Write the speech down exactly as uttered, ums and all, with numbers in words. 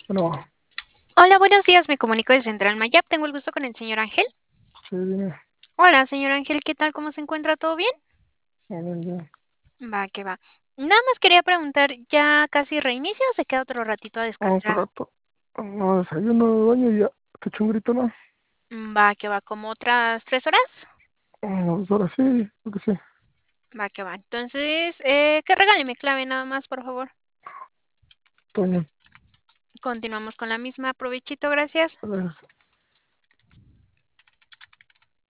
Bueno, Hola, buenos días. Me comunico de Central Mayap. Tengo el gusto con el señor Ángel. sí, dime. Hola, señor Ángel. ¿Qué tal? ¿Cómo se encuentra? ¿Todo bien? A ver, ya. Va, que va. Nada más quería preguntar, ¿ya casi reinicia o se queda otro ratito a Ah, otro descansar? rato. No, desayuno, baño y ya. Te echo un grito, ¿no? Mm, Va, que va. ¿Como otras tres horas? Ah, pues ahora sí, creo que sí. Va, que va. Entonces, eh, que regale mi clave nada más, por favor. Toño. Continuamos con la misma. Provechito, gracias. Gracias.